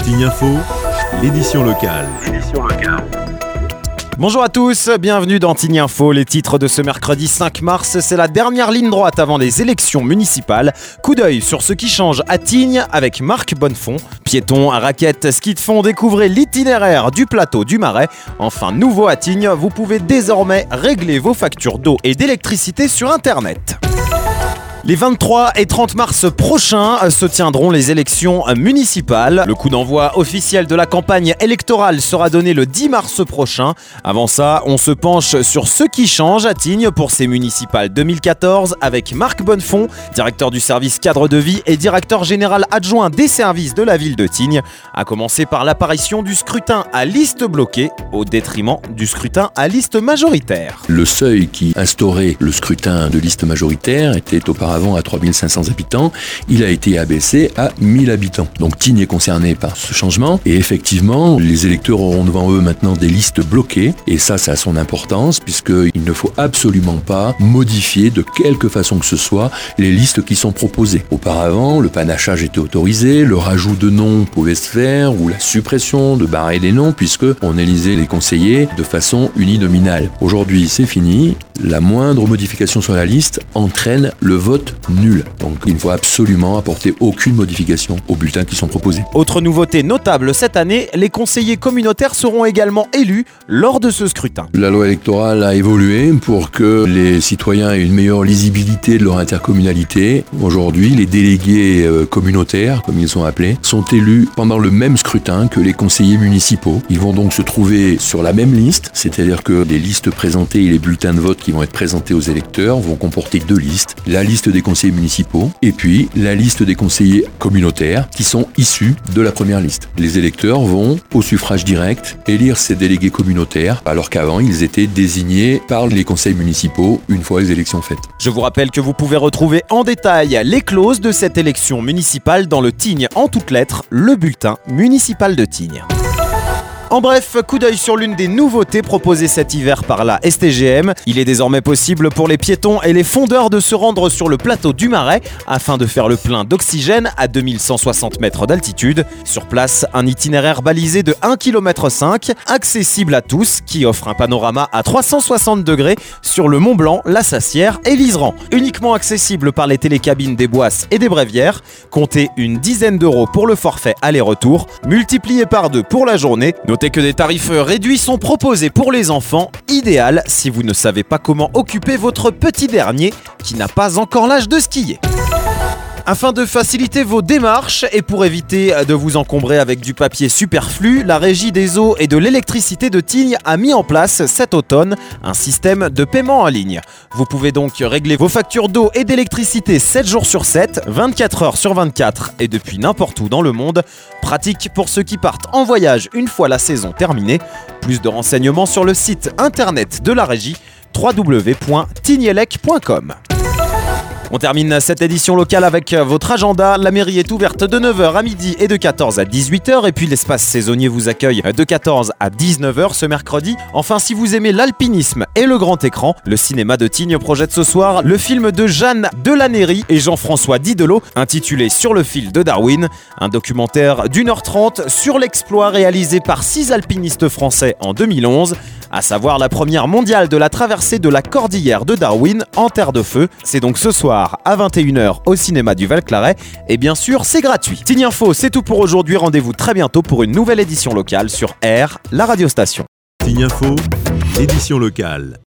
Tignes Info, l'édition locale. Bonjour à tous, bienvenue dans Tignes Info. Les titres de ce mercredi 5 mars, c'est la dernière ligne droite avant les élections municipales. Coup d'œil sur ce qui change à Tignes avec Marc Bonnefond. Piétons, raquettes, ski de fond, découvrez l'itinéraire du plateau du Marais. Enfin, nouveau à Tignes, vous pouvez désormais régler vos factures d'eau et d'électricité sur Internet. Les 23 et 30 mars prochains se tiendront les élections municipales. Le coup d'envoi officiel de la campagne électorale sera donné le 10 mars prochain. Avant ça, on se penche sur ce qui change à Tignes pour ces municipales 2014 avec Marc Bonnefond, directeur du service cadre de vie et directeur général adjoint des services de la ville de Tignes, à commencer par l'apparition du scrutin à liste bloquée au détriment du scrutin à liste majoritaire. Le seuil qui instaurait le scrutin de liste majoritaire était auparavant à 3500 habitants, il a été abaissé à 1000 habitants. Donc Tignes est concerné par ce changement et effectivement, les électeurs auront devant eux maintenant des listes bloquées et ça a son importance puisqu'il ne faut absolument pas modifier de quelque façon que ce soit les listes qui sont proposées. Auparavant, le panachage était autorisé, le rajout de noms pouvait se faire ou la suppression de barrer les noms puisque on élisait les conseillers de façon uninominale. Aujourd'hui, c'est fini. La moindre modification sur la liste entraîne le vote nul. Donc il ne faut absolument apporter aucune modification aux bulletins qui sont proposés. Autre nouveauté notable cette année, les conseillers communautaires seront également élus lors de ce scrutin. La loi électorale a évolué pour que les citoyens aient une meilleure lisibilité de leur intercommunalité. Aujourd'hui, les délégués communautaires, comme ils sont appelés, sont élus pendant le même scrutin que les conseillers municipaux. Ils vont donc se trouver sur la même liste, c'est-à-dire que les listes présentées et les bulletins de vote qui vont être présentés aux électeurs vont comporter deux listes. La liste des conseillers municipaux et puis la liste des conseillers communautaires qui sont issus de la première liste. Les électeurs vont, au suffrage direct, élire ces délégués communautaires alors qu'avant ils étaient désignés par les conseils municipaux une fois les élections faites. Je vous rappelle que vous pouvez retrouver en détail les clauses de cette élection municipale dans le Tignes en toutes lettres, le bulletin municipal de Tignes. En bref, coup d'œil sur l'une des nouveautés proposées cet hiver par la STGM. Il est désormais possible pour les piétons et les fondeurs de se rendre sur le plateau du Marais afin de faire le plein d'oxygène à 2160 mètres d'altitude. Sur place, un itinéraire balisé de 1,5 km, accessible à tous, qui offre un panorama à 360 degrés sur le Mont Blanc, la Sassière et l'Iseran. Uniquement accessible par les télécabines des Boisses et des Brévières. Comptez une dizaine d'euros pour le forfait aller-retour, multiplié par 2 pour la journée. Notez que des tarifs réduits sont proposés pour les enfants, idéal si vous ne savez pas comment occuper votre petit dernier qui n'a pas encore l'âge de skier. Afin de faciliter vos démarches et pour éviter de vous encombrer avec du papier superflu, la Régie des eaux et de l'électricité de Tignes a mis en place cet automne un système de paiement en ligne. Vous pouvez donc régler vos factures d'eau et d'électricité 7 jours sur 7, 24 heures sur 24 et depuis n'importe où dans le monde. Pratique pour ceux qui partent en voyage une fois la saison terminée. Plus de renseignements sur le site internet de la Régie www.tignelec.com. On termine cette édition locale avec votre agenda. La mairie est ouverte de 9h à midi et de 14 à 18h. Et puis l'espace saisonnier vous accueille de 14 à 19h ce mercredi. Enfin, si vous aimez l'alpinisme et le grand écran, le cinéma de Tignes projette ce soir le film de Jeanne Delanéry et Jean-François Didelot intitulé Sur le fil de Darwin. Un documentaire d'1h30 sur l'exploit réalisé par 6 alpinistes français en 2011. À savoir la première mondiale de la traversée de la cordillère de Darwin en terre de feu. C'est donc ce soir à 21h au cinéma du Val-Claret et bien sûr c'est gratuit. Tignes Info, c'est tout pour aujourd'hui, rendez-vous très bientôt pour une nouvelle édition locale sur R, la radiostation. Tignes Info, l'édition locale.